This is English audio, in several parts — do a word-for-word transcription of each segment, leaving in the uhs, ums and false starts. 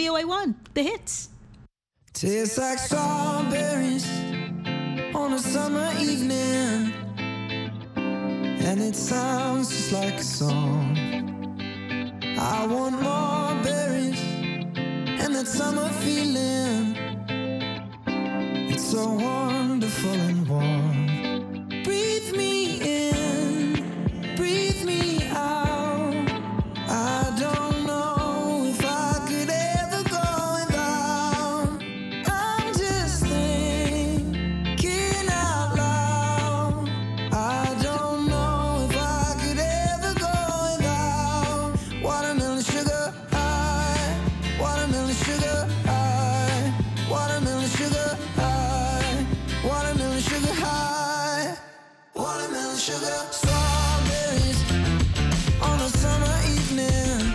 V O A one, the hits. Tastes like strawberries on a summer evening, and it sounds just like a song. I want more berries and that summer feeling. It's so wonderful and warm. Breathe me in, breathe me out. I don't know if I could ever go without. I'm just thinking out loud. I don't know if I could ever go without watermelon sugar high, watermelon sugar high, watermelon sugar high, watermelon sugar high, watermelon sugar. Strawberries on a summer evening.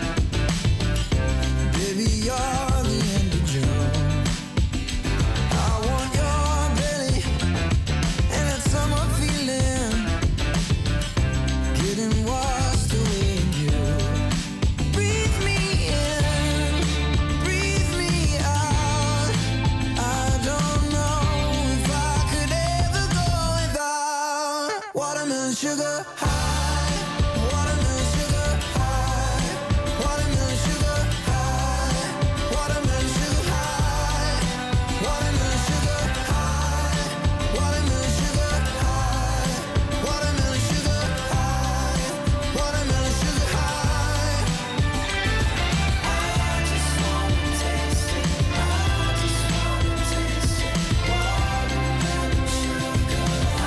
Baby, you're the end of June. I want your belly and that summer feeling, getting washed away in you. Breathe me in, breathe me out. I don't know if I could ever go without watermelon sugar high, watermelon sugar high, watermelon sugar high, watermelon sugar high, watermelon sugar high, watermelon sugar high, watermelon sugar high, watermelon sugar high. I just wanna taste it, I just wanna taste it, watermelon sugar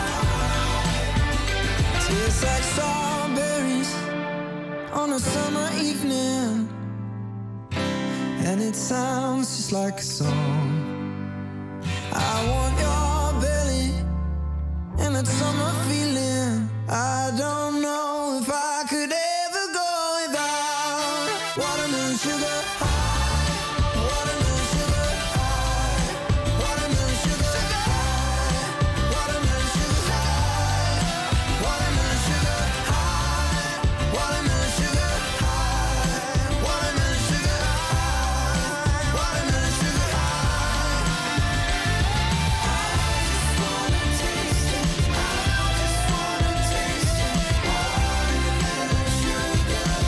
high. Tastes like strawberries on a summer evening, and it sounds just like a song. I want your belly and that summer feeling. I don't know if I could ever go without watermelon sugar high, watermelon sugar high, watermelon sugar high, watermelon sugar high, watermelon sugar high, watermelon sugar high, watermelon sugar high, watermelon sugar high. I just wanna taste it, I just wanna taste it, watermelon sugar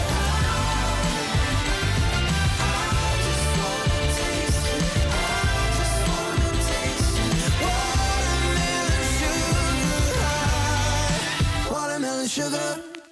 high. I just wanna taste it, I just wanna taste it, watermelon sugar high, watermelon sugar.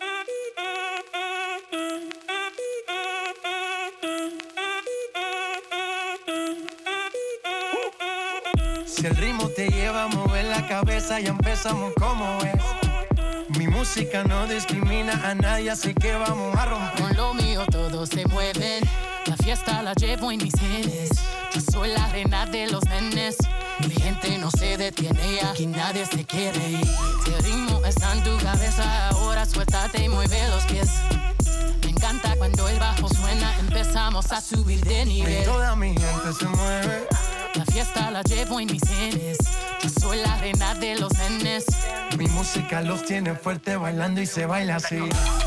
Si el ritmo te lleva a mover la cabeza, ya empezamos como es. Mi música no discrimina a nadie, así que vamos a romper. Con lo mío todos se mueven, la fiesta la llevo en mis genes. Yo soy la reina de los nenes, mi gente no se detiene, aquí nadie se quiere ir. Si el ritmo está en tu cabeza, ahora suéltate y mueve los pies. Me encanta cuando el bajo suena, empezamos a subir de Y nivel. toda mi gente se mueve. La fiesta la llevo en mis genes, yo soy la reina de los nenes. Mi música los tiene fuerte bailando y se baila así.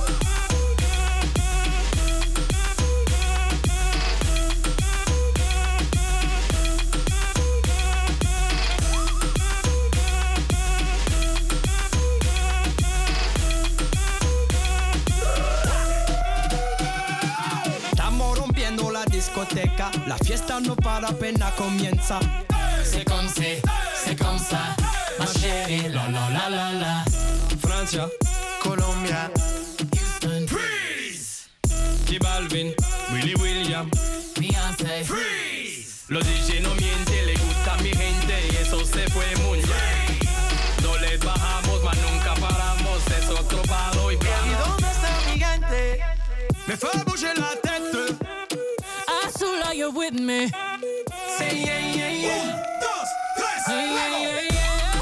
Estamos rompiendo la discoteca, la fiesta no para, apenas comienza. C'est comme c'est, c'est comme ça, ma chérie, la la la la la. Francia, Colombia, Houston, Freeze. J Balvin, Willy William, Beyoncé, Freeze. Los D J no mienten, le gusta a mi gente y eso se fue muy bien. No les bajamos, mas nunca paramos, es otro palo y ¿y plano. dónde está mi gente? Me fait bouger la tête. Azula, you're with me. Say yeah, yeah, yeah. Un, dos, tres, Yeah, yeah, luego. yeah, yeah.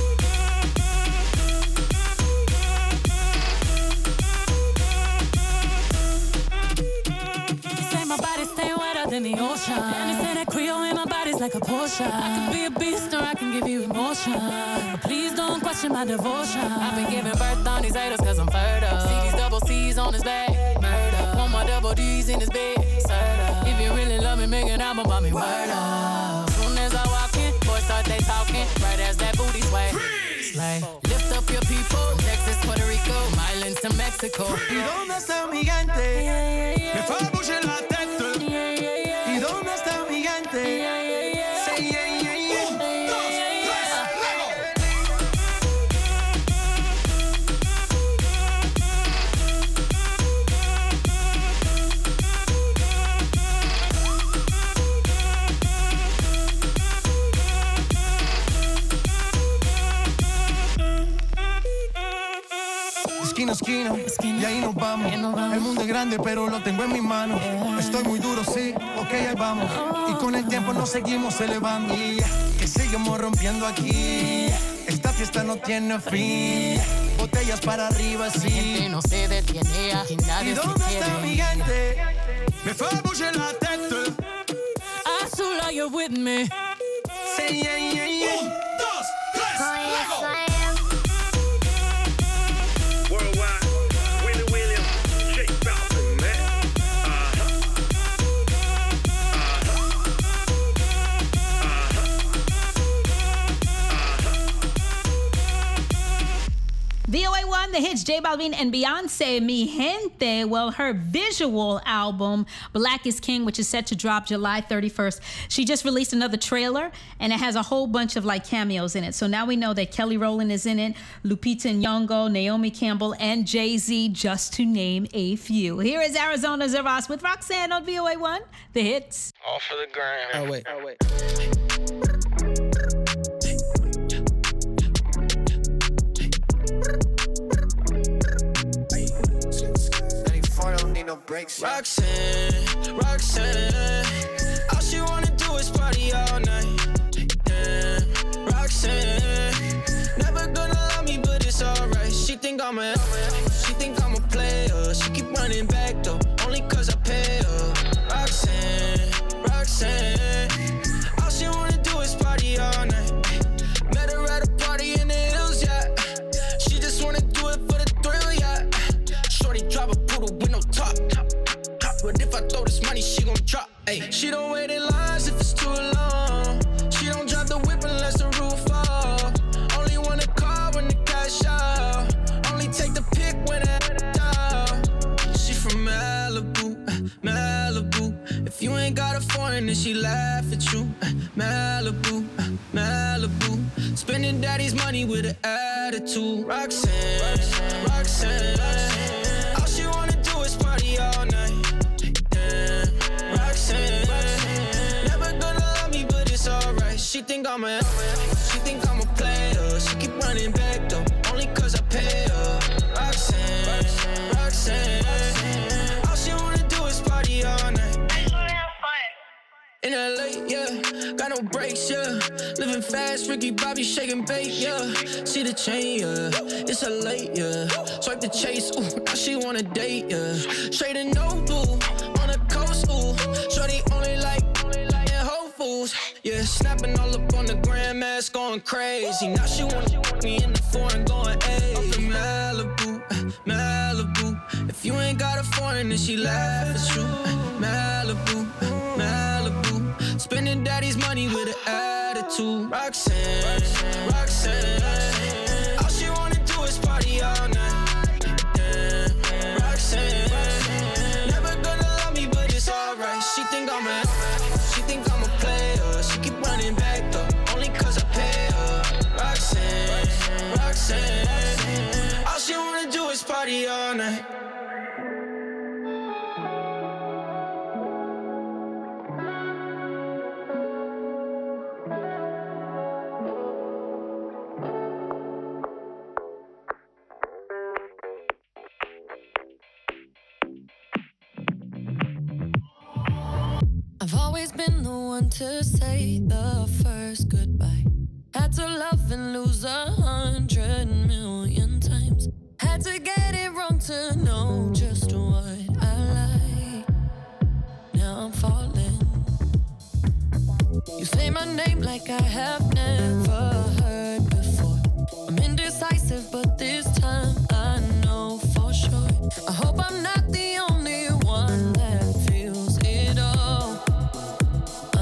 You say my body stay wetter than the ocean, and you say that Creole in my body's like a potion. I can be a beast or I can give you emotion, but please don't question my devotion. I've been giving birth on these haters cause I'm fertile. See these double C's on his back, murder. One more double D's in his bed, serve. If you really love me, make it out album by me, word up. Soon as I walk in, boys start they talking, right as that booty sway. Slay. Lift up your people, Texas, Puerto Rico, Islands to Mexico. ¿Y dónde está mi gente? Me fue a bouger la tête. ¿Y dónde está mi gente? Say yeah, yeah, yeah. Un, dos, Esquina, esquina, esquina, y ahí nos vamos. nos vamos. El mundo es grande, pero lo tengo en mis manos. Yeah. Estoy muy duro, sí, ok, ahí vamos. Oh. Y con el tiempo nos seguimos elevando. Yeah. Que seguimos rompiendo aquí. Esta fiesta no tiene fin. Botellas para arriba, sí. Mi gente no se detiene, aquí nadie ¿Y dónde se está quiere? mi gente? Me fue a bouger la tête. Azul, are you with me? Say yeah, yeah, yeah. Un, dos, tres, Oh, yes, Lego. I am. Worldwide, Willie Williams, Jake Balvin, man. Uh-huh. V O A one, the hits, J Balvin and Beyonce, Mi Gente. Well, her visual album, Black is King, which is set to drop July thirty-first, she just released another trailer, and it has a whole bunch of like cameos in it. So now we know that Kelly Rowland is in it, Lupita Nyong'o, Naomi Campbell, and Jay-Z, just to name a few. Here is Arizona Zaras with Roxanne on V O A one, the hits. All for the gram. Oh, wait. Oh, wait. No breaks. Roxanne, Roxanne, all she wanna do is party all night. Damn, Roxanne, never gonna love me, but it's alright. She think I'm a, she think I'm a player. She keep running back though, only cause I pay her. Roxanne, Roxanne, all she wanna do is party all night. Met her at a party in the hills, yeah. She just wanna do it for the thrill, yeah. Shorty drop a poodle with no top. But if I throw this money, she gon' drop. Ay. She don't wait in lines if it's too long. She don't drive the whip unless the roof fall. Only wanna call when the cash out. Only take the pic when it's out. She from Malibu, Malibu. If you ain't got a foreign, then she laugh at you. Malibu, Malibu. Spending daddy's money with an attitude. Roxanne, Roxanne, Roxanne, Roxanne. All she wanna do is party all night. Roxanne, Roxanne, never gonna love me, but it's alright. She think I'm a, she think I'm a player. She keep running back though, only cause I pay her. Roxanne, Roxanne, Roxanne, Roxanne, all she wanna do is party all night. In L A, yeah, got no brakes, yeah. Living fast, Ricky Bobby shaking bait, yeah. See the chain, yeah, it's a late, yeah. Swipe the chase, ooh, now she wanna date, yeah. Straight and no blue, on the coast, ooh. Shorty only like, only like in Whole Foods, yeah. Snapping all up on the grandmas, going crazy. Now she wanna me in the foreign, going ayy. Up in Malibu, Malibu. If you ain't got a foreign, then she laugh at you. Malibu, Malibu. Spending daddy's money with an attitude. Roxanne, Roxanne, Roxanne, Roxanne. All she wanna do is party all night. Damn, Roxanne, Roxanne, never gonna love me, but it's alright. She think I'm a, she think I'm a player. She keep running back though, only cause I pay her. Roxanne, Roxanne, Roxanne. All she wanna do is party all night. I've always been the one to say the first goodbye. Had to love and lose a hundred million times. Had to get it wrong to know just what I like. Now I'm falling. You say my name like I have never heard before. I'm indecisive, but this time I know for sure. I hope I'm not the only one that feels it all.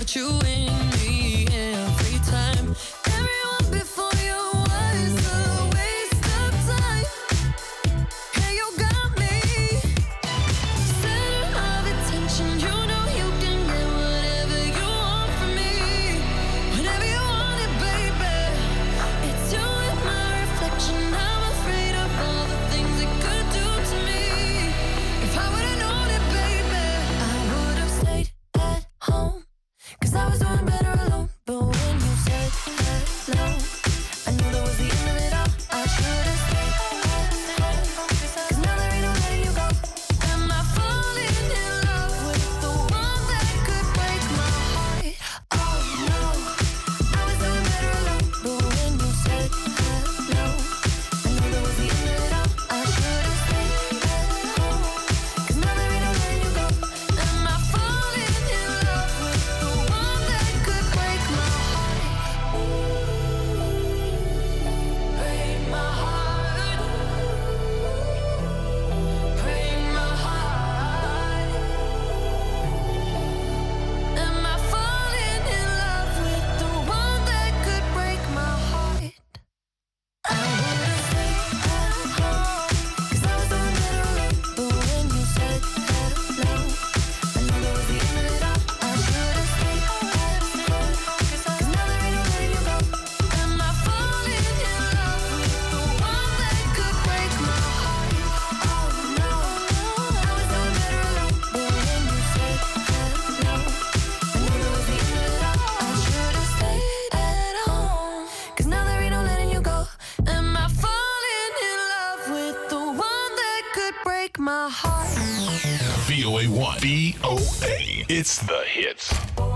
put you in me every time. Everyone before you was a waste of time. Hey, you got me. Center of attention, you know you can get whatever you want from me. Whenever you want it, baby. It's you and my reflection. I'm afraid of all the things it could do to me. If I would've known it, baby, I would've stayed at home. Cause I was doing better alone. But when you said hello, I knew that was the end of it all. I should've stayed at home. Cause now there ain't no letting you go. Am I falling in love with the one that could break my heart? Oh no, I was doing better alone. But when you said hello, I knew that was the end of it all. I should've stayed at home. Cause now there ain't no letting you go. Am I falling in love with the one that could break my heart? Break my heart. Break my heart. Am I falling in love with the one that could break my heart? I would've stayed at home. Cause I was doing better alone. But when you said hello, I knew that was the end of it all. I should've stayed at home. Cause now there ain't no letting you go. Am I falling in love with the one that could break my heart? Oh no, I was doing better alone. But when you said hello, I knew that was the end of it all. I should've stayed at home. Cause now there ain't no letting you go. Am I falling in love with the one that could break my heart? V O A one. V O A. It's the hits.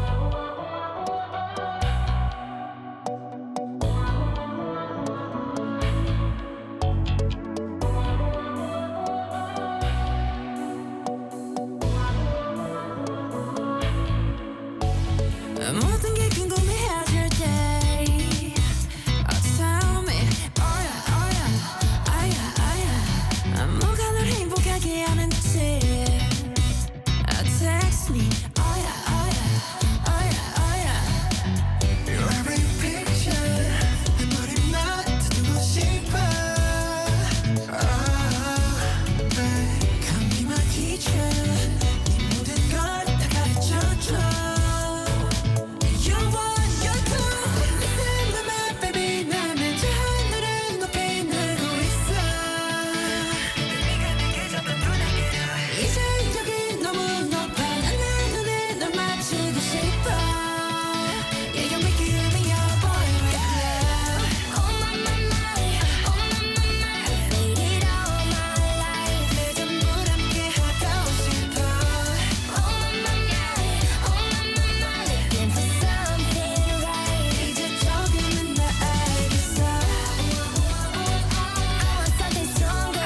모든 게 궁금해질 때 Oh tell me Oh yeah oh yeah Oh yeah oh yeah 뭐가 널 행복하게 하는지 Oh text me Oh yeah oh yeah Oh yeah oh yeah Your every picture 내 머리 나 듣고 싶어 Ah, babe Come be my teacher 네 모든 걸 다 가르쳐줘 You're one, you're two Listen to me baby 나는 저 하늘을 높이 날고 있어 네가 내게 잡은 눈에게로 이제 여기 너무 높아 난 내 눈에 널 맞추고 싶어 Yeah, you make it me your boy right now Oh my my my Oh my my my I've waited all my life 내 전부 함께 하고 싶어 Oh my my my Oh my my my Looking for something right 이제 조금은 다 알겠어 I want something stronger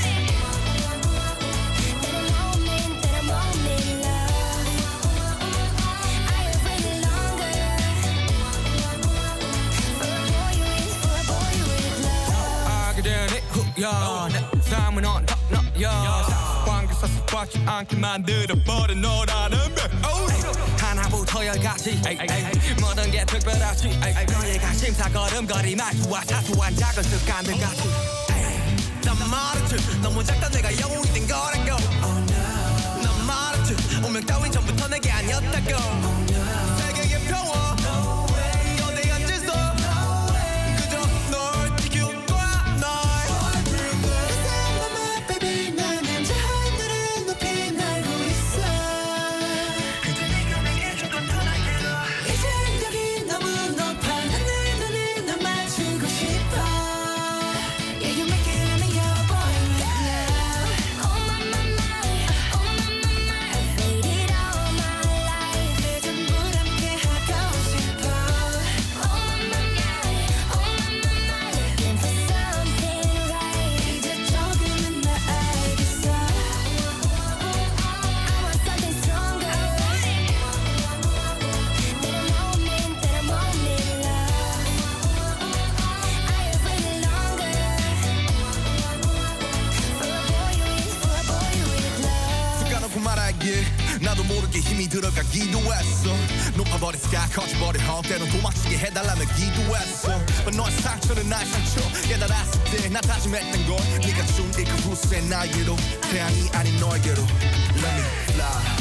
That a moment, that a moment love I have waited longer For a boy with, for a boy with love 알게 되니 후야 내 삶은 on top 너야 관계사 습관치 않게 만들어버린 너라는 배 하나부터 열까지 모든 게 특별하지 너희가 심사걸음거리 말투와 사소한 작은 습관들까지 난 말했지 너무 작다 내가 영웅이 된 거라고 난 말했지 운명 따윈 전부터 내게 아니었다고 세계의 평화 어디 앉아서 그저 널 지킬 거야 널 Listen to me baby 나는 저 하늘을 높이 날고 있어 그저 네가 내게 조금 더 날개로 이제 여기 너무 높아 난 내 눈에 널 맞추고 싶어 Yeah, you make it me your boy right now Oh my my my Oh my my my I've waited all my life 내 전 놓고 말하길 나도 모르게 힘이 들어가기도 했어 높아버린 sky 커져버린 헛 때론 도망치게 해달라며 기도했어 But 너의 상처는 나의 상처 깨달았을 때 나 다짐했던 걸 네가 준 이 그 후세 나에게로 태양이 아닌 너에게로 Let me fly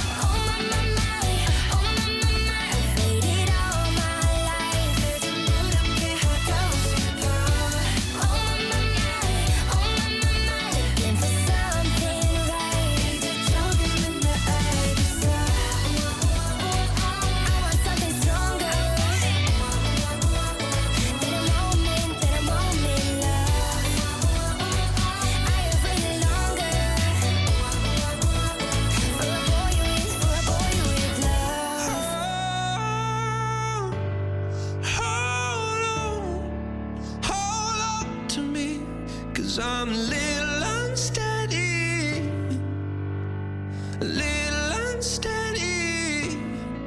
I'm a little unsteady, a little unsteady.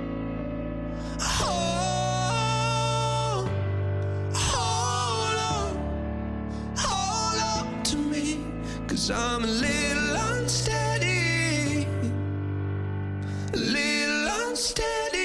Hold, hold on, hold on to me, 'cause I'm a little unsteady, a little unsteady.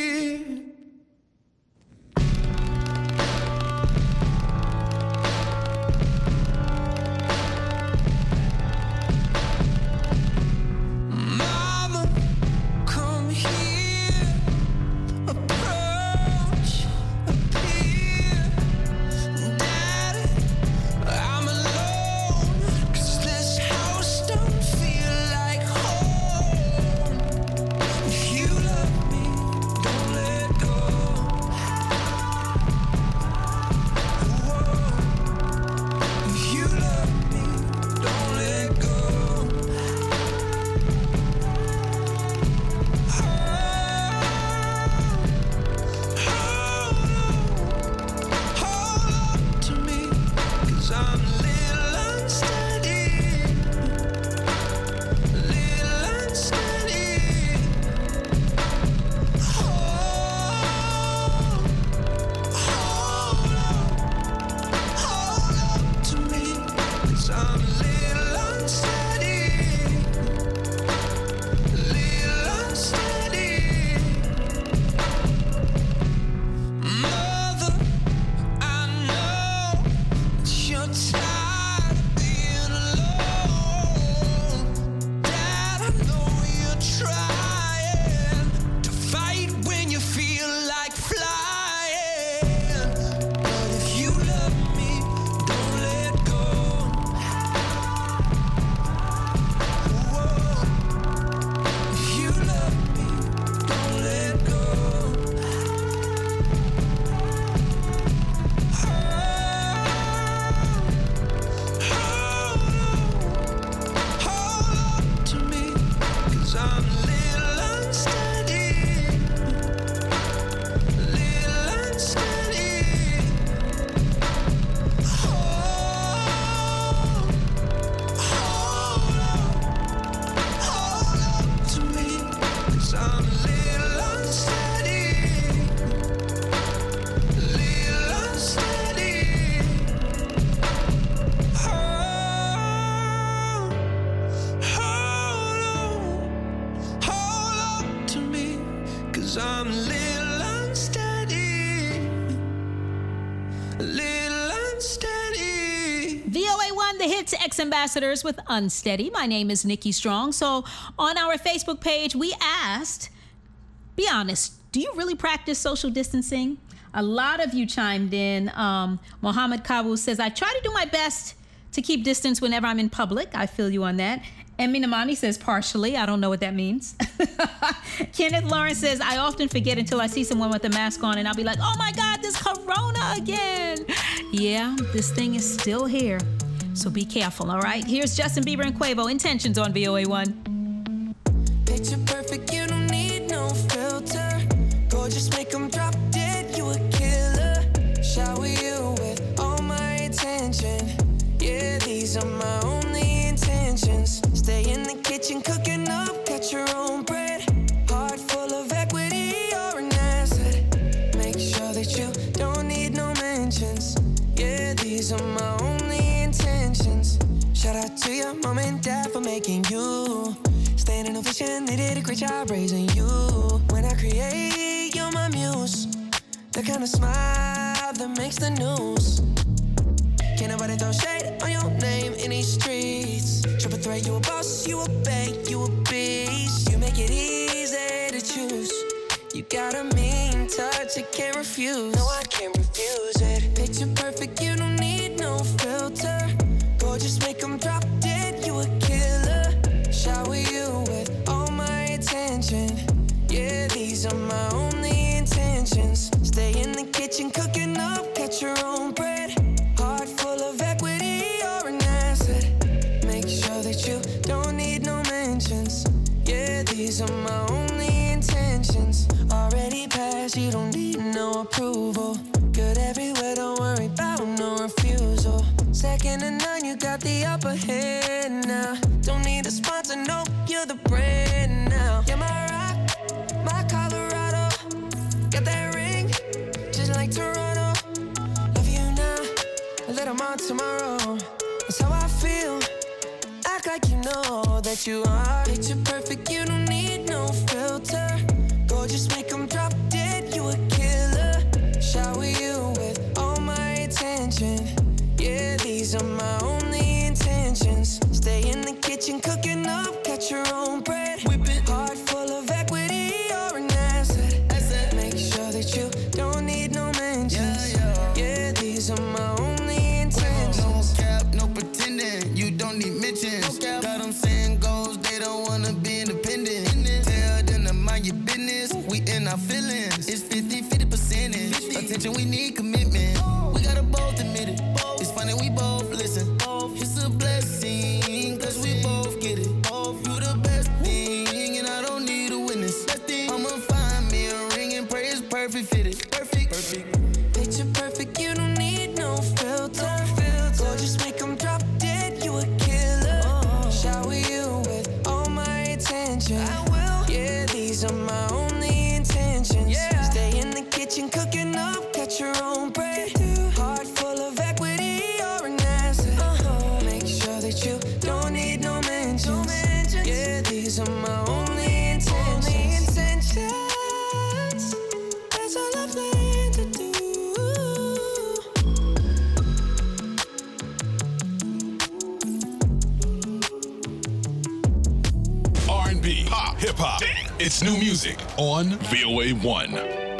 Ambassadors with Unsteady. My name is Nikki Strong. So on our Facebook page, we asked, be honest, do you really practice social distancing? A lot of you chimed in. Um, Mohammed Kawu says, I try to do my best to keep distance whenever I'm in public. I feel you on that. And Minamani says, partially. I don't know what that means. Kenneth Lawrence says, I often forget until I see someone with a mask on and I'll be like, oh my God, this Corona again. Yeah, this thing is still here. So be careful, all right? Here's Justin Bieber and Quavo, Intentions on V O A one. Picture perfect, you don't need no filter. Gorgeous, make them drop dead, you a killer. Shower you with all my attention. Yeah, these are my only intentions. Stay in the kitchen, cooking up, cut your own bread. Heart full of equity, you're an asset. Make sure that you don't need no mentions. Yeah, these are my only intentions. Shout out to your mom and dad for making you. Standing over creation, they did a great job raising you. When I create, you're my muse. The kind of smile that makes the news. Can't nobody throw shade on your name in these streets. Triple threat, you a boss, you a bank, you a beast. You make it easy to choose. You got a mean touch, I can't refuse. No, I can't refuse it. Picture perfect, you don't need no filter. Gorgeous, make them drop dead, you a killer. Shower you with all my attention. Yeah, these are my only intentions. Stay in the kitchen, cooking up, catch your own bread. Heart full of equity, you're an asset. Make sure that you don't need no mentions. Yeah, these are my only intentions. Already passed, you don't need no approval. Good everywhere, don't worry about no refusal. Second to none, you got the upper hand now. Don't need a sponsor, no, you're the brand now. You're my rock, my Colorado. Got that ring, just like Toronto. Love you now, a little more tomorrow. That's how I feel. Act like you know that you are. Picture perfect, you don't need no filter. Gorgeous, make them drop dead, you a killer. Shower you with all my attention. Yeah, these are my only intentions. Stay in the kitchen, cooking up, catch your own bread. Heart full of equity, you're an asset. asset. Make sure that you don't need no mentions. Yeah, yeah. Yeah, these are my only intentions. No cap, no pretending, you don't need mentions. No got them saying goals, they don't wanna be independent. Tell them to mind your business, we in our feelings. It's fifty fifty percentage. Attention, we need commitment. We gotta both admit it. It's funny, we both listen. It's a blessing, cause we both get it. You the best thing, and I don't need a witness. I'ma find me a ring and pray it's perfect fitted. Perfect, perfect. Picture perfect, you don't need no filter. Gorgeous, make them drop dead, you a killer. Shower you with all my attention. I will. Yeah, these are my only intentions. Yeah. Stay in the kitchen, cooking up, catch your own bread. Heart full of equity, you're an asset. Uh-huh. Make sure that you don't need no mentions. No mentions. Yeah, these are my only intentions. Only intentions. That's all I plan to do. R and B, pop, hip hop. It's new music on V O A one.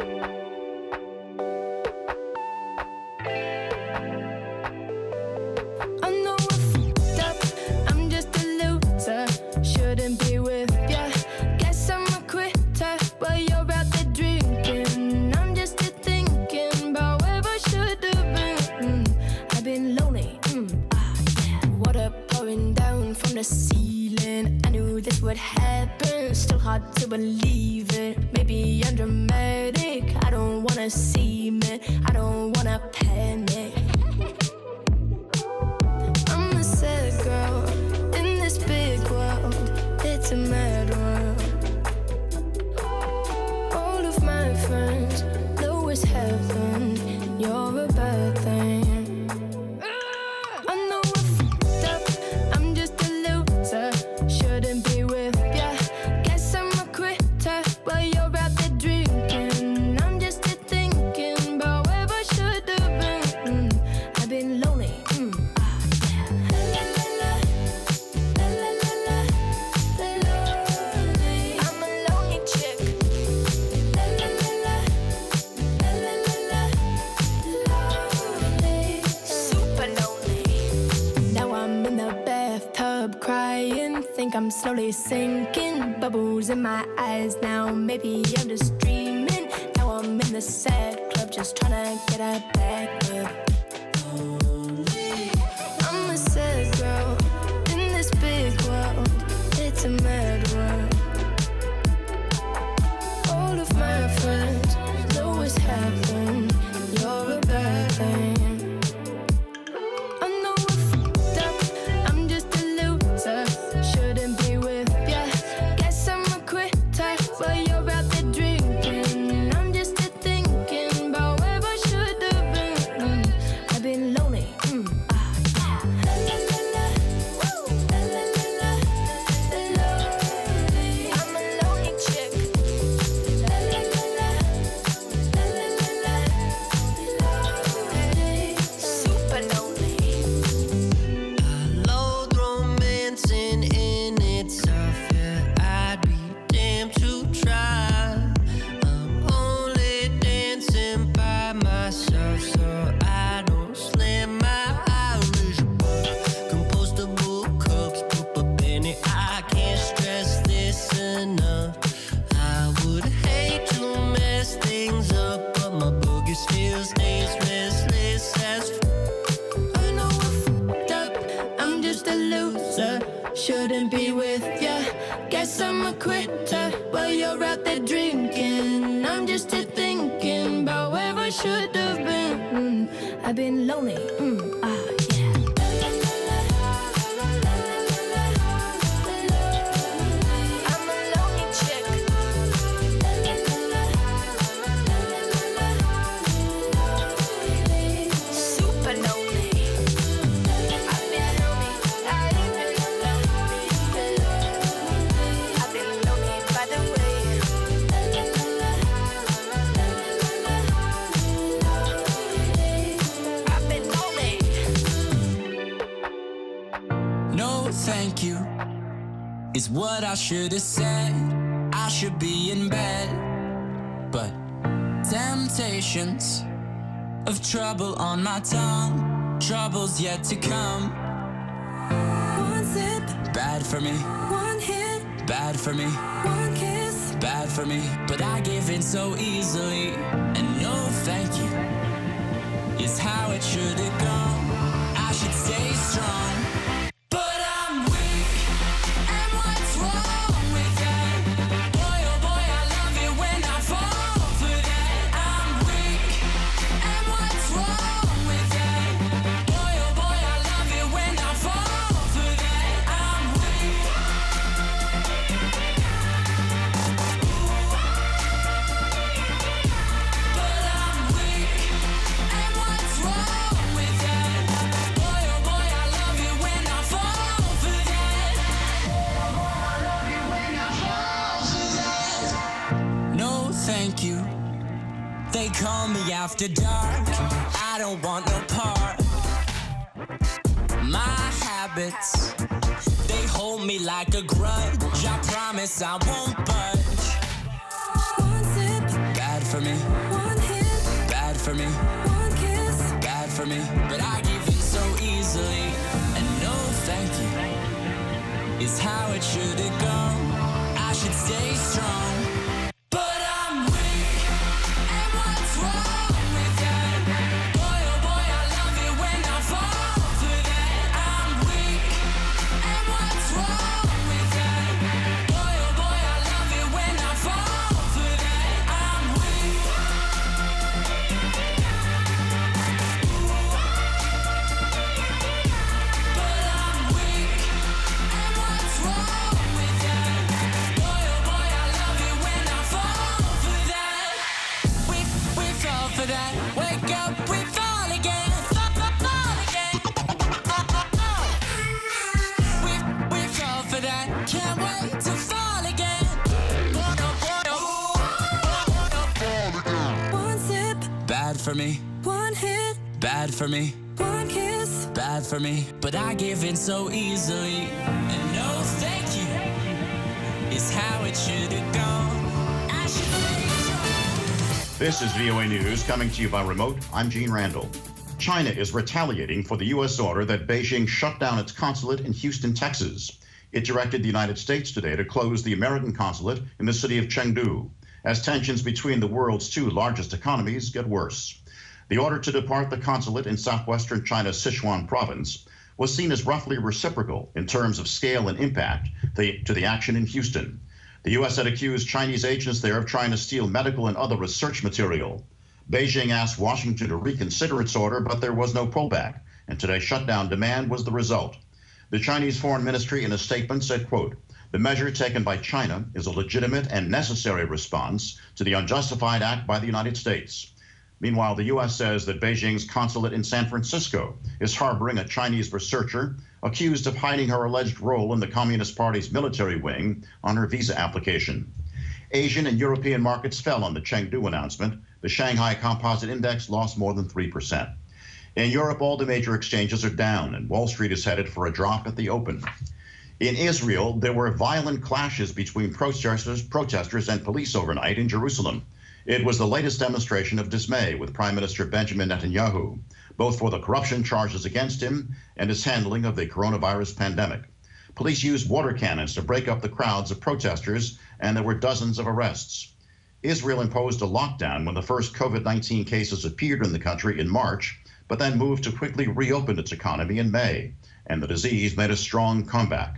I know I fucked up, I'm just a loser. Shouldn't be with ya. Guess I'm a quitter while you're out there drinking. I'm just here thinking about where I should have been. Mm, I've been lonely, mm, ah, yeah. Water pouring down from the ceiling. I knew this would happen, still hard to believe it. Maybe I'm dramatic, I don't wanna see it, I don't wanna panic. I'm a sad girl in this big world. It's a mad world. All of my friends know it's heaven. You're a bad thing. I know I fucked up. I'm just a loser. Shouldn't be with ya. Guess I'm a quitter while you're out there drinking. I'm just here thinking about where I should have been. Mm, I've been lonely. Mm. I'm a lonely chick. Super lonely. Now I'm in the bathtub crying. Think I'm slowly sinking. Bubbles in my eyes now. Maybe I'm just dreaming. Now I'm in the sad club, just trying to get a back up. I'm a sad girl in this big world. It's a mad world. All of my friends know it's happened. You're a bad thing. I know I fucked up. I'm just a loser. Shouldn't be with ya. Guess I'm a quitter while you're out there drinking. I'm just here thinking about where I should have been. Mm, I've been lonely. quitter while you're out there drinking. I'm just here thinking about where I should have been. Mm, I've been lonely. Mm, ah. Thank you is what I should have said. I should be in bed, but temptations of trouble on my tongue, troubles yet to come. One sip, bad for me. One hit, bad for me. One kiss, bad for me. But I give in so easily, and no thank you is how it should have gone. I should stay strong. They call me after dark, I don't want no part. My habits, they hold me like a grudge. I promise I won't budge. One sip, bad for me. One hit, bad for me. One kiss, bad for me. But I give in so easily, and no thank you is how it should have gone. I should stay strong. For me, one hit, bad for me, one kiss, bad for me. But I give in so easily, and no thank you is how it should have gone. I should say. This is V O A News coming to you by remote. I'm Gene Randall. China is retaliating for the U S order that Beijing shut down its consulate in Houston, Texas. It directed the United States today to close the American consulate in the city of Chengdu, as tensions between the world's two largest economies get worse. The order to depart the consulate in southwestern China's Sichuan province was seen as roughly reciprocal in terms of scale and impact to the action in Houston. The U S had accused Chinese agents there of trying to steal medical and other research material. Beijing asked Washington to reconsider its order, but there was no pullback, and today's shutdown demand was the result. The Chinese Foreign Ministry in a statement said, quote, "The measure taken by China is a legitimate and necessary response to the unjustified act by the United States." Meanwhile, the U S says that Beijing's consulate in San Francisco is harboring a Chinese researcher accused of hiding her alleged role in the Communist Party's military wing on her visa application. Asian and European markets fell on the Chengdu announcement. The Shanghai Composite Index lost more than three percent. In Europe, all the major exchanges are down, and Wall Street is headed for a drop at the open. In Israel, there were violent clashes between protesters, protesters and police overnight in Jerusalem. It was the latest demonstration of dismay with Prime Minister Benjamin Netanyahu, both for the corruption charges against him and his handling of the coronavirus pandemic. Police used water cannons to break up the crowds of protesters, and there were dozens of arrests. Israel imposed a lockdown when the first COVID nineteen cases appeared in the country in March, but then moved to quickly reopen its economy in May, and the disease made a strong comeback.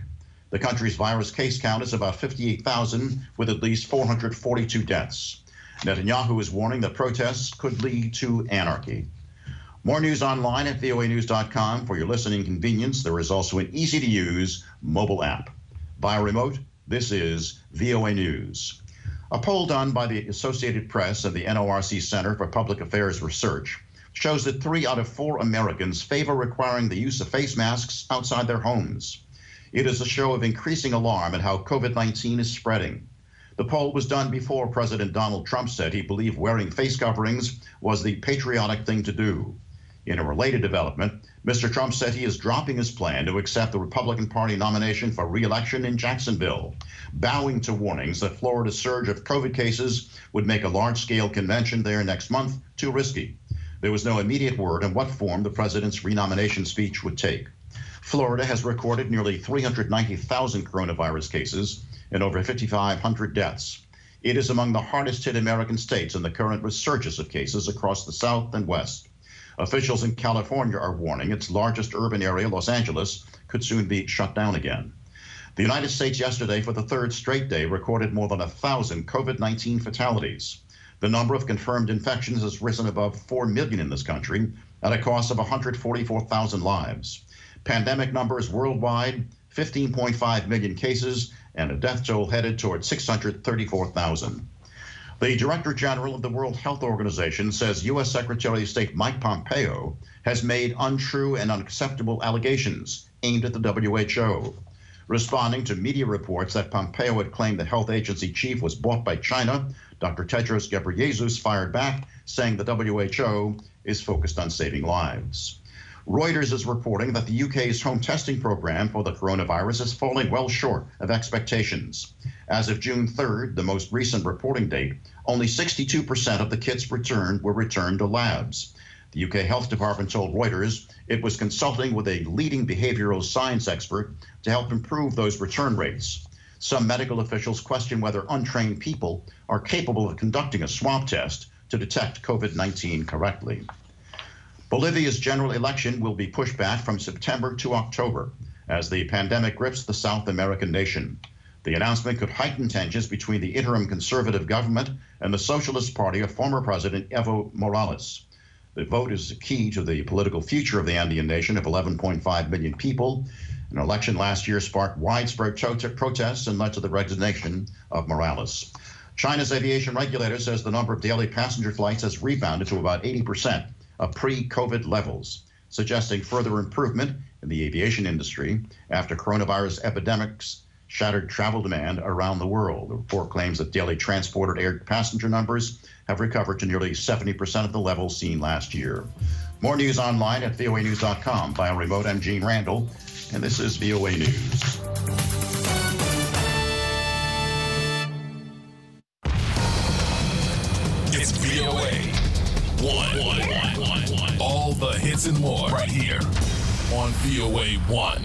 The country's virus case count is about fifty-eight thousand, with at least four hundred forty-two deaths. Netanyahu is warning that protests could lead to anarchy. More news online at V O A news dot com. For your listening convenience, there is also an easy-to-use mobile app. Via remote, this is V O A News. A poll done by the Associated Press and the N O R C Center for Public Affairs Research shows that three out of four Americans favor requiring the use of face masks outside their homes. It is a show of increasing alarm at how COVID nineteen is spreading. The poll was done before President Donald Trump said he believed wearing face coverings was the patriotic thing to do. In a related development, Mister Trump said he is dropping his plan to accept the Republican Party nomination for re-election in Jacksonville, bowing to warnings that Florida's surge of COVID cases would make a large-scale convention there next month too risky. There was no immediate word on what form the president's renomination speech would take. Florida has recorded nearly three hundred ninety thousand coronavirus cases and over fifty-five hundred deaths. It is among the hardest hit American states in the current resurgence of cases across the South and West. Officials in California are warning its largest urban area, Los Angeles, could soon be shut down again. The United States yesterday, for the third straight day, recorded more than one thousand COVID nineteen fatalities. The number of confirmed infections has risen above four million in this country at a cost of one hundred forty-four thousand lives. Pandemic numbers worldwide, fifteen point five million cases, and a death toll headed toward six hundred thirty-four thousand. The Director General of the World Health Organization says U S Secretary of State Mike Pompeo has made untrue and unacceptable allegations aimed at the W H O. Responding to media reports that Pompeo had claimed the health agency chief was bought by China, Doctor Tedros Ghebreyesus fired back, saying the W H O is focused on saving lives. Reuters is reporting that the U K's home testing program for the coronavirus is falling well short of expectations. As of June third, the most recent reporting date, only sixty-two percent of the kits returned were returned to labs. The U K Health Department told Reuters it was consulting with a leading behavioral science expert to help improve those return rates. Some medical officials question whether untrained people are capable of conducting a swab test to detect COVID nineteen correctly. Bolivia's general election will be pushed back from September to October as the pandemic grips the South American nation. The announcement could heighten tensions between the interim conservative government and the Socialist Party of former President Evo Morales. The vote is key to the political future of the Andean nation of eleven point five million people. An election last year sparked widespread protests and led to the resignation of Morales. China's aviation regulator says the number of daily passenger flights has rebounded to about eighty percent of pre-COVID levels, suggesting further improvement in the aviation industry after coronavirus epidemics shattered travel demand around the world. The report claims that daily transported air passenger numbers have recovered to nearly seventy percent of the levels seen last year. More news online at V O A news dot com. Via remote, I'm Gene Randall, and this is V O A News. It's V O A. One. One. One. One. One. All the hits and more right here on V O A one.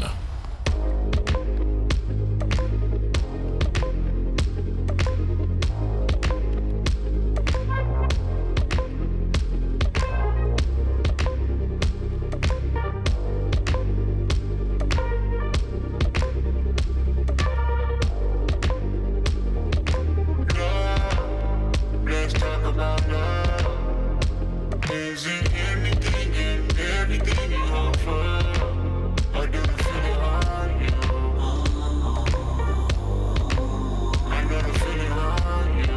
Let's talk about love. Is it anything and everything you offer? Or do you feel it on you? I know the feeling on you.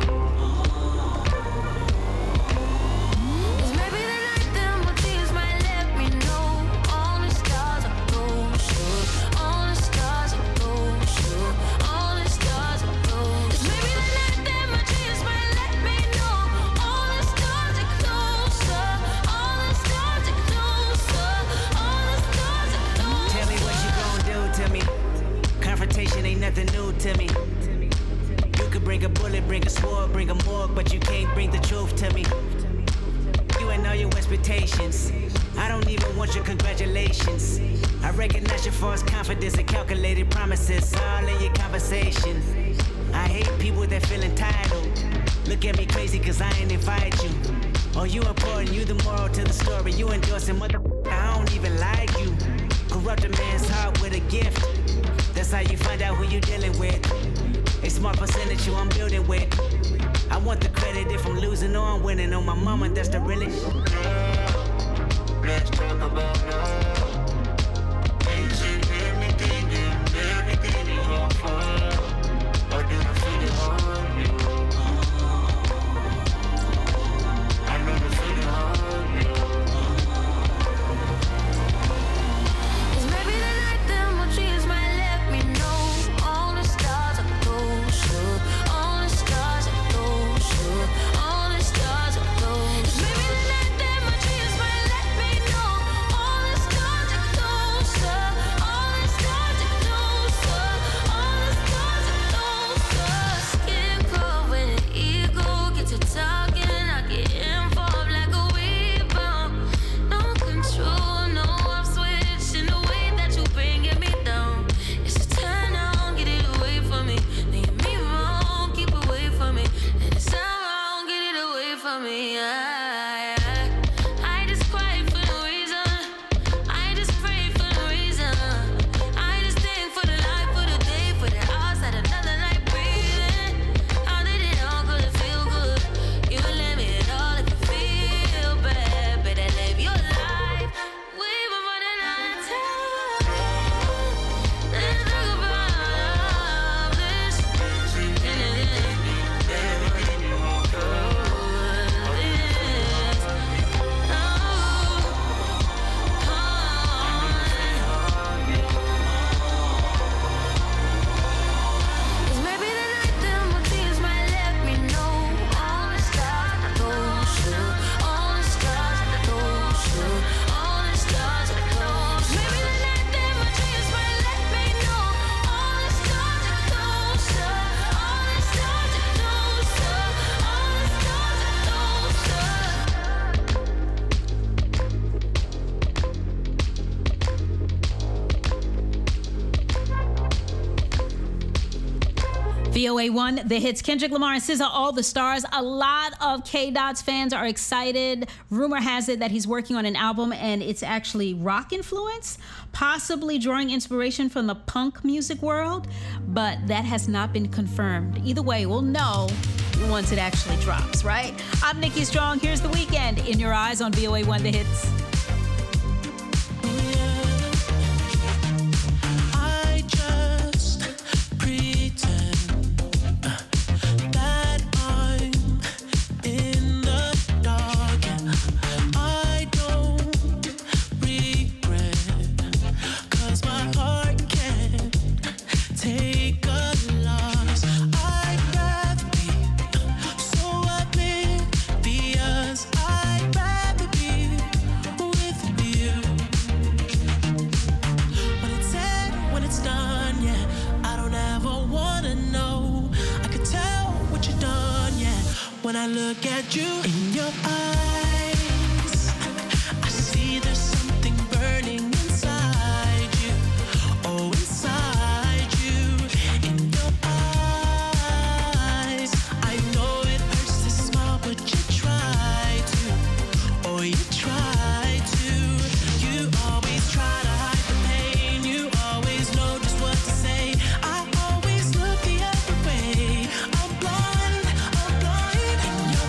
Maybe the night that my tears might let me know. All the stars are close, all the stars are close, all the stars are close. Maybe the night that my tears might let me know. All the stars are closer, all the stars are closer, all the stars are closer. Tell me what you gon' do to me. Confrontation ain't nothing new to me. You could bring a bullet, bring a sword, bring a morgue, but you can't bring the truth to me. You and all your expectations. I don't even want your congratulations. I recognize your false confidence and calculated promises all in your conversation. I hate people that feel entitled. Look at me crazy cause I ain't invite you. Oh, you important, you the moral to the story. You endorsing mother, I don't even like you. Corrupt a man's heart with a gift. That's how you find out who you dealing with. A smart percentage who I'm building with. I want the credit if I'm losing or I'm winning. On my mama, that's the realest. Let's talk about love. Ain't seen anything and everything you offer. I didn't feel it hard, you. I never feel it hard, you. Cause maybe the night that my dreams might let me know. All the stars are closer. All the stars are closer. All the stars are closer. Maybe the night that my dreams might let me know. All the stars are closer. All the stars are closer. All the stars are closer. Skin cold when the ego gets to talking. I get involved like a weed bump. No control, no off switch in the way that you bringing me down. It's a turn on, get it away from me. Leave me wrong, keep away from me. And it's not wrong, get it away from me. I, I, I just cry for no reason. I just pray for no reason. I just think for the life, for the day, for the hours, had another night breathing. How did it all go to feel good? You let me at all if you feel bad. Better live your life. We were running out of time. Let's talk about love. This and everything you want. Oh, this. Cause maybe the night that my dreams might let me know. All the stars are closer. All the stars are closer. All the stars are closer. Maybe the night that my dreams might let me know. All the stars are closer. All the stars are closer. All the V O A one, the hits. Kendrick Lamar and S Z A, All the Stars. A lot of K-Dot's fans are excited. Rumor has it that he's working on an album and it's actually rock influence, possibly drawing inspiration from the punk music world, but that has not been confirmed. Either way, we'll know once it actually drops, right? I'm Nikki Strong. Here's The Weeknd in Your Eyes on V O A one, the hits. I just pretend uh, that I'm in the dark, and I don't regret, 'cause my heart can't take a loss. I'd rather be so oblivious. I'd rather be with you. When it's said, when it's done, yeah, I don't ever wanna know. I could tell what you've done, yeah. When I look at you in your eyes, I see there's something burning inside you. Oh, inside you, in your eyes. I know it hurts to smile, but you try to. Oh, you try to. You always try to hide the pain. You always know just what to say. I always look the other way. I'm blind, I'm blind. In your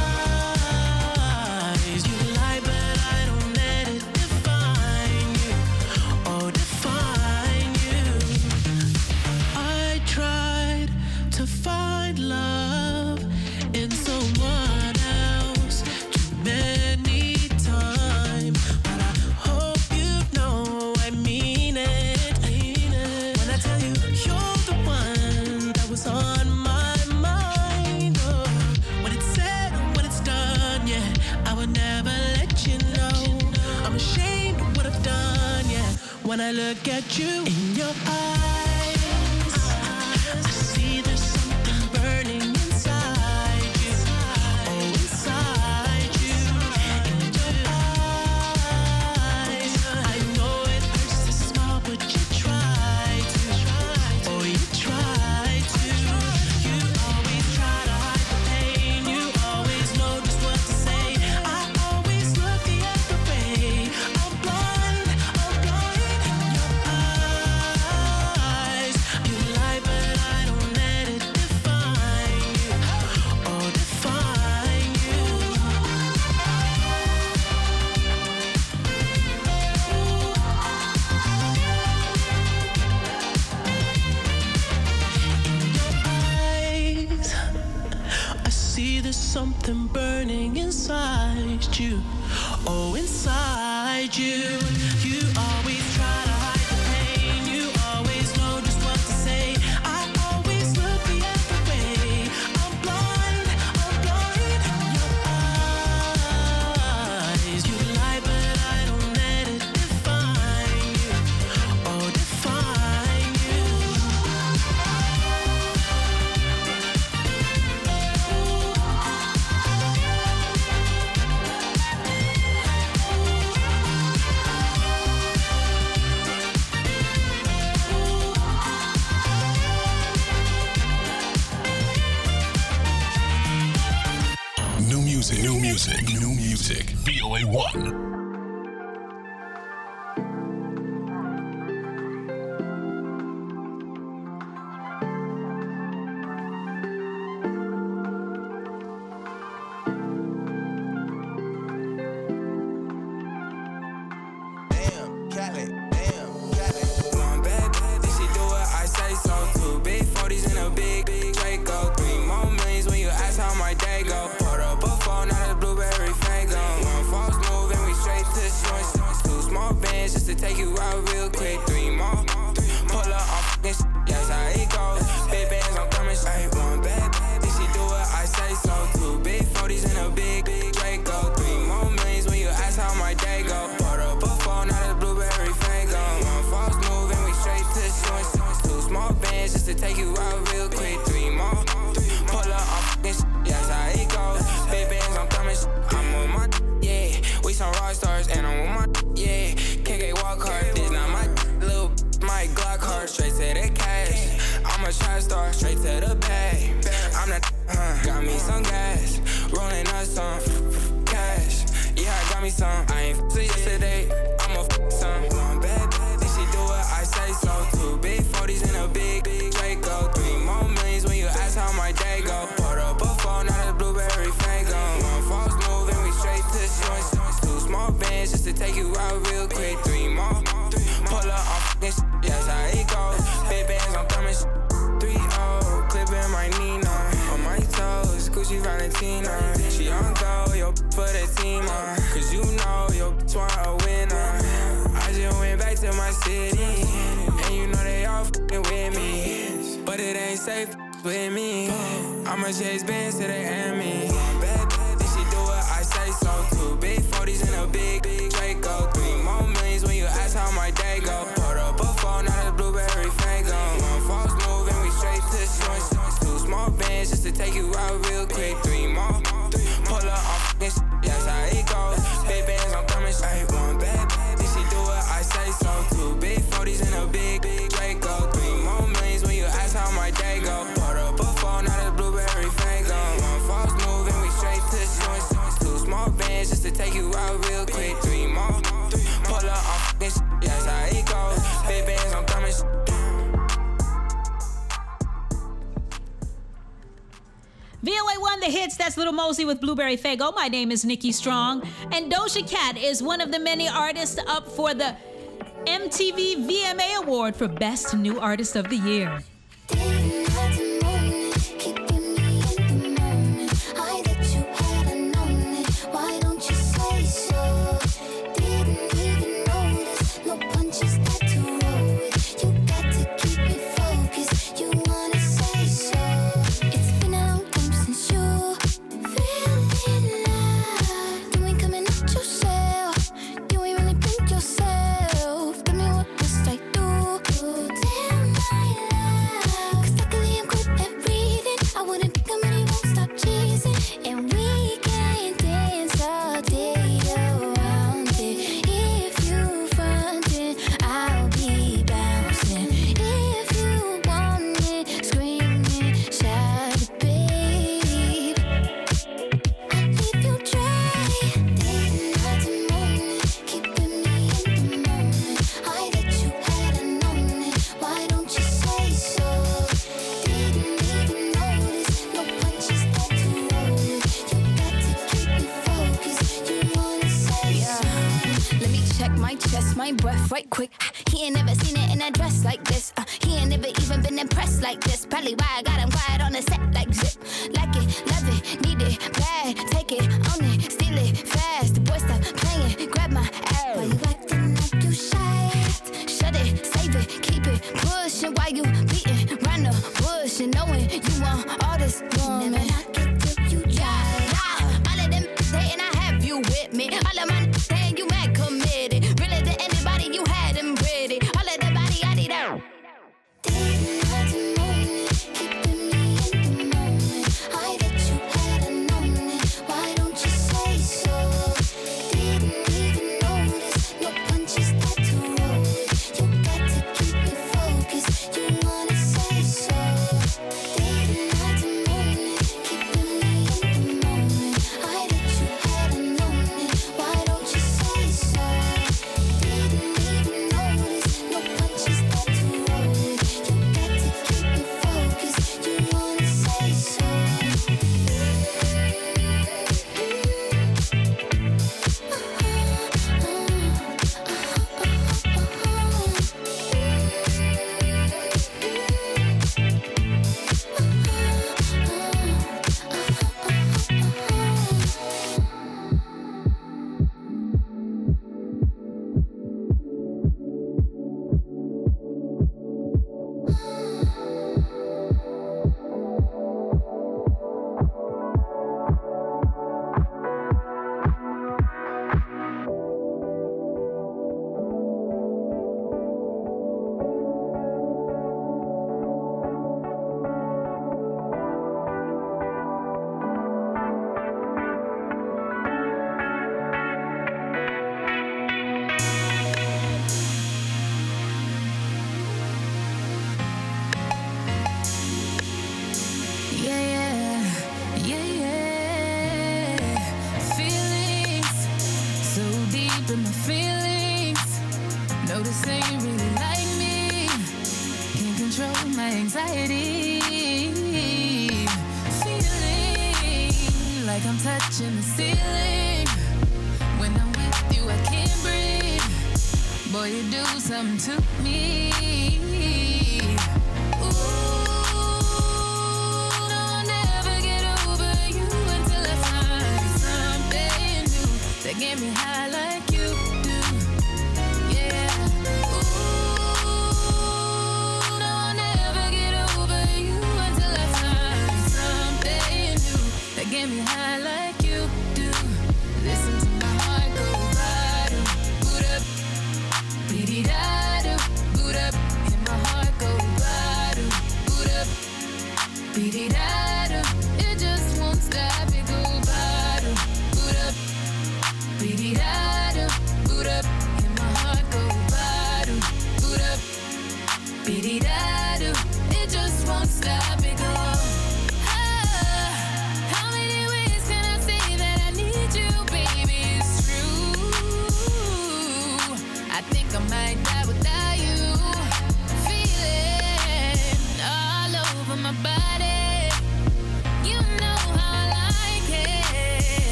eyes, you lie, but I don't let it define you. Oh, define you. I tried to find love in someone else too many times, but I hope you know I mean it. When I tell you you're the one that was on my mind. Oh, when it's said, when it's done, yeah, I would never let you know. I'm ashamed of what I've done, yeah. When I look at you in your eyes, I see there's something burning inside you. Oh, inside you, in your eyes. I know it hurts to smile, but you try to. Oh, you try to. You always try to hide the pain. You always know just what to say. I always look the other way. I'm blind, I'm blind. In your eyes, see there's something burning inside you. Oh, inside you. You always try to hide the pain. You always know just what to say. I always look the other way. I'm blind, I'm blind in your eyes. You lie, but I don't let it define you. Oh, define you. New music, new music, new music. V O A one. One bad bitch, she do what I say so. Two big forties and a big, big Draco. Three more millions when you ask how my day go. Put up a phone, not a blueberry fango. One false move and we straight to short. Two small bands just to take you out real quick. Three more, pull up on fucking shit, that's how it goes. Big bands, I'm coming straight. One bad bitch, she do what I say so. Two big forties and a big, big Draco. Three more millions when you ask how my day go. Put up a phone, not a blueberry fango. One false move and we straight to short. Two small bands just to take you out real quick. Three more, pull up on fucking shit, that's how it goes. Big bands, I'm coming sh- I'm on my yeah. We some rock stars and I'm on my yeah. K K walk hard, this not my little my Glock hard. Straight to the cash. I'm a trap star, straight to the bag. I'm the uh, got me some gas, rolling up some cash. Yeah, I got me some. I ain't f***ed yesterday, I'm a f*** some. One bad bitch, she do what I say so. Two big forties and a big, big Draco. Three more millions when you ask how my day go. Put up a phone, not a blueberry fango. One false move and we straight to short. Two small bands just to take you out real quick. Three more, pull up on fucking shit, that's how it goes. Big bands, I'm coming sh- three oh, clipping my Nina. On my toes, Gucci Valentina. She on go, yo, for the team, uh. Cause you know, yo, want a winner. I just went back to my city, and you know they all f***ing with me. But it ain't safe with me. I'ma chase bands till they end me. Bad bitch, she do what I say so. Two big forties and a big, big Draco. Three more millions when you ask how my day go. Put up a phone, not a blueberry fango. One false move and we straight to short. Two small bands just to take you out real quick. Three more, pull up on fucking shit, that's how it goes. Big bands, I'm coming straight. One bad bitch, she do what I say so. Two big forties and a big, big Draco. Three more millions when you ask how my day go. Put up a phone, not a blueberry fango. One false move and we straight to short. Two small bands just to take you out real quick. Three more, pull up on fucking shit, that's how it goes. Big bands, I'm coming straight. V O A one, the hits. That's Little Mosey with Blueberry Faygo. My name is Nikki Strong. And Doja Cat is one of the many artists up for the M T V V M A Award for Best New Artist of the Year. my breath right quick. He ain't never seen it in a dress like this. Uh, he ain't never even been impressed like this. Probably why I got him quiet on the set like zip. Like it, love it, need it, take it, own it, steal it, fast. The boy stop playing, grab my ass. Why you acting like you shy? Shut it, save it, keep it, pushing while you beating round the bush and knowing you want all this woman. Never knock it till you try. Yeah. All of them dating, I have you with me. All of my saying you mad committed. Really to anybody you had them pretty. All of the body I need out.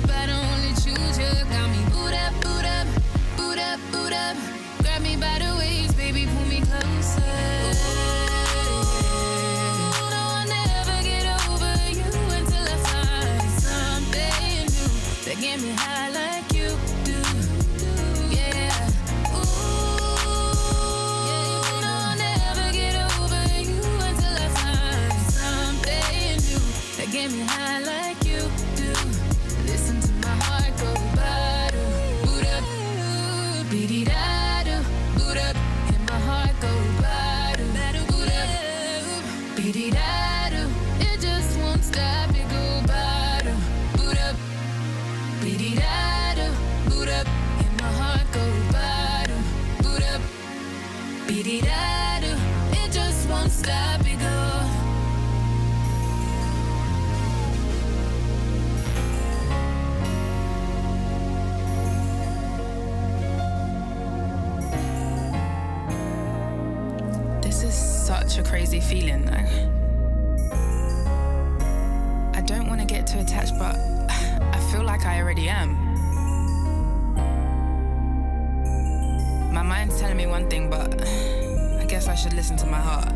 Grab me by the way Be-dee-da-do, it just won't stop, it go. This is such a crazy feeling though. I don't want to get too attached, but I feel like I already am. My mind's telling me one thing, but I guess I should listen to my heart.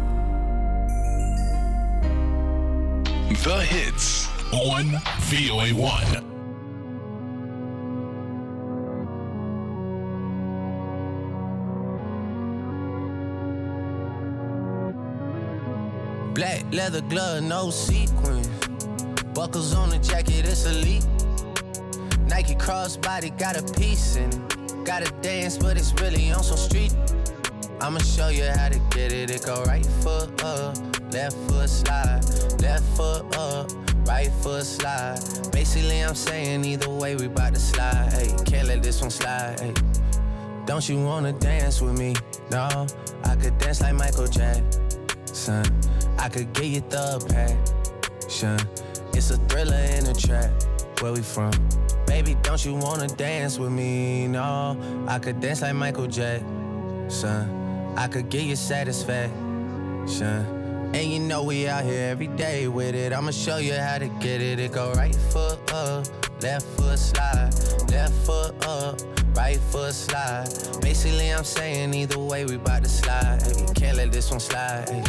The hits on V O A one. Black leather glove, no sequins. Buckles on the jacket, it's elite. Nike crossbody got a piece in it. Gotta dance, but it's really on some street. I'ma show you how to get it. It go right foot up, left foot slide. Left foot up, right foot slide. Basically, I'm saying either way, we bout to slide. Hey, can't let this one slide. Hey. Don't you wanna dance with me? No, I could dance like Michael Jackson. I could get you the passion. It's a thriller in a trap. Where we from? Baby, don't you wanna dance with me? No, I could dance like Michael Jackson. I could get you satisfaction. And you know we out here every day with it. I'ma show you how to get it. It go right foot up, left foot slide. Left foot up, right foot slide. Basically, I'm saying either way, we bout to slide. Hey, can't let this one slide. Hey.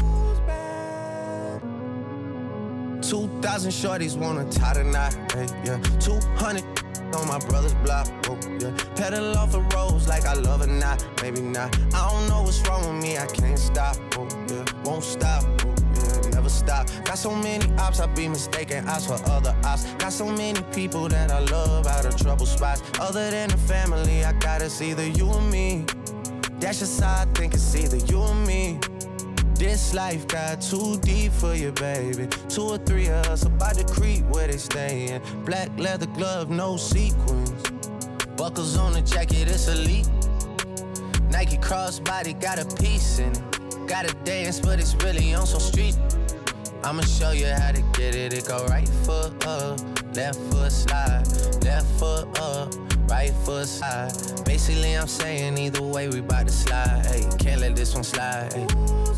Two thousand shorties wanna tie the knot, hey, yeah. Two hundred on my brother's block, oh, yeah. Pedal off the roads like I love it, not, maybe not. I don't know what's wrong with me, I can't stop, oh, yeah. Won't stop, oh, yeah, never stop. Got so many ops, I be mistaken ops for other ops. Got so many people that I love out of trouble spots. Other than the family, I got it's either you or me. That's just how I think it's either you or me. This life got too deep for you, baby. Two or three of us about to creep where they stayin'. Black leather glove, no sequins. Buckles on the jacket, it's elite. Nike crossbody got a piece in it. Gotta dance, but it's really on some street. I'ma show you how to get it. It go right foot up, left foot slide. Left foot up, right foot slide. Basically, I'm saying either way, we bout to slide. Hey, can't let this one slide. Hey.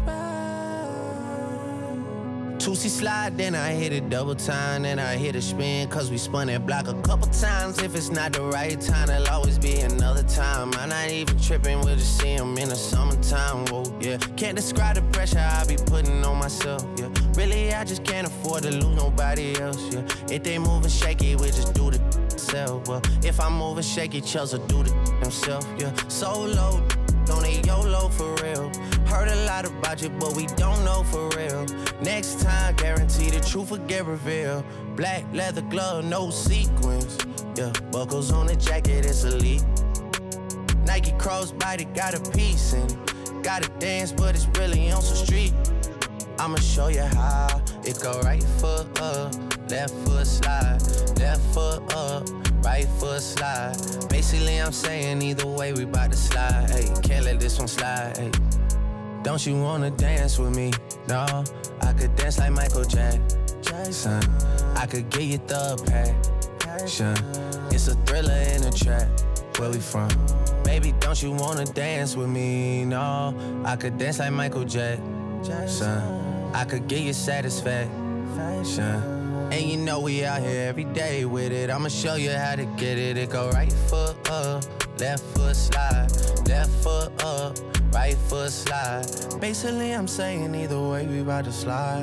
Two-C slide, then I hit it double time, then I hit a spin, cause we spun that block a couple times. If it's not the right time, there'll always be another time. I'm not even tripping, we'll just see them in the summertime, whoa, yeah. Can't describe the pressure I be putting on myself, yeah. Really, I just can't afford to lose nobody else, yeah. If they moving shaky, we just do the self, well. If I'm moving shaky, Chels will do the himself, yeah. Solo, don't need YOLO for real. Heard a lot about you, but we don't know for real. Next time, guarantee the truth will get revealed. Black leather glove, no sequins. Yeah, buckles on the jacket, it's elite. Nike crossbody got a piece in it. Gotta dance, but it's really on some street. I'ma show you how. It go right foot up, left foot slide. Left foot up, right foot slide. Basically, I'm saying either way, we bout to slide. Hey, can't let this one slide. Hey. Don't you wanna dance with me? No, I could dance like Michael Jackson. I could get you the passion. It's a thriller in a trap. Where we from? Baby, don't you wanna dance with me? No, I could dance like Michael Jackson. I could get you satisfaction. And you know we out here every day with it. I'ma show you how to get it. It go right foot up, left foot slide. Left foot up, right foot slide. Basically, I'm saying either way, we bout to slide.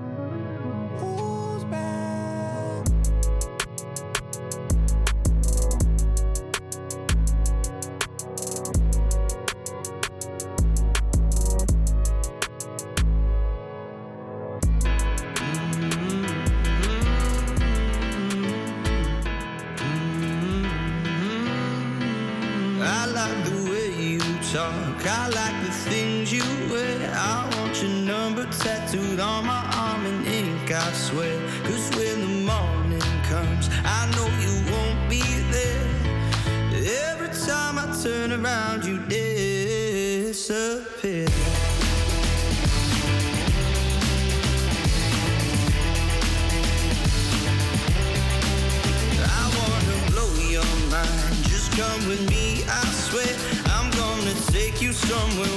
I like the things you wear. I want your number tattooed on my arm in ink, I swear. Cause when the morning comes, I know you won't be there. Every time I turn around, you disappear.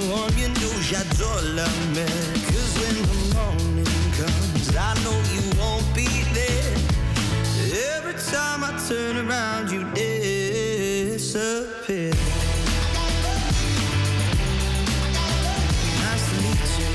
one, you know j'adore la mer. Cause when the morning comes, I know you won't be there. Every time I turn around, you disappear. Nice to meet you.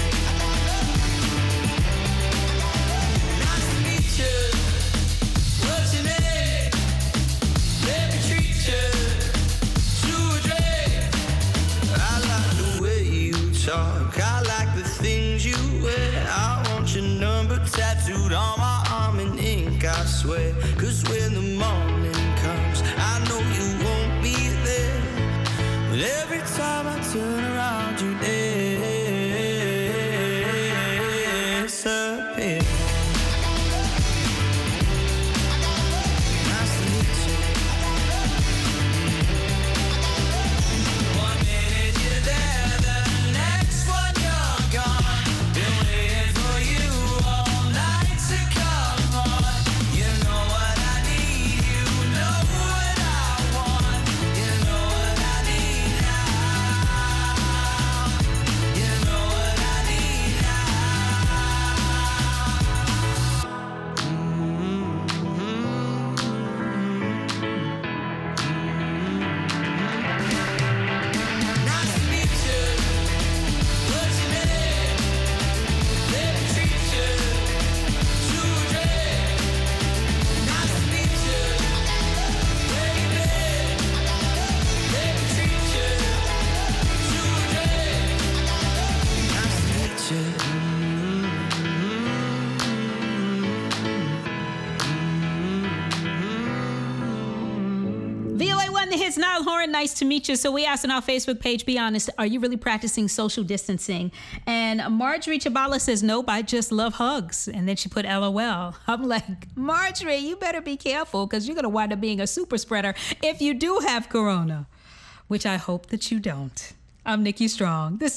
Nice to meet you. What's your name? Let me treat you to a drink. I like the way you talk. I like the things you wear. I want your number tattooed on my arm in ink, I swear. Cause when the morning comes, I know you won't be there. But every time I turn around, you disappear. Nice to meet you. One minute you're there, the next one you're gone. Been waiting for you all night to come on. You know what I need, you know what I want. You know what I need now. You know what I need Nice to meet you. What's your name? Let me treat you to a drink. Nice to meet you, baby. Let me treat you to a drink. Nice to meet you. V O A one, the hits, Niall Horan, nice to meet you. So we asked on our Facebook page, be honest, are you really practicing social distancing? And Marjorie Chabala says, nope, I just love hugs. And then she put L O L. I'm like, Marjorie, you better be careful because you're going to wind up being a super spreader if you do have corona, which I hope that you don't. I'm Nikki Strong. This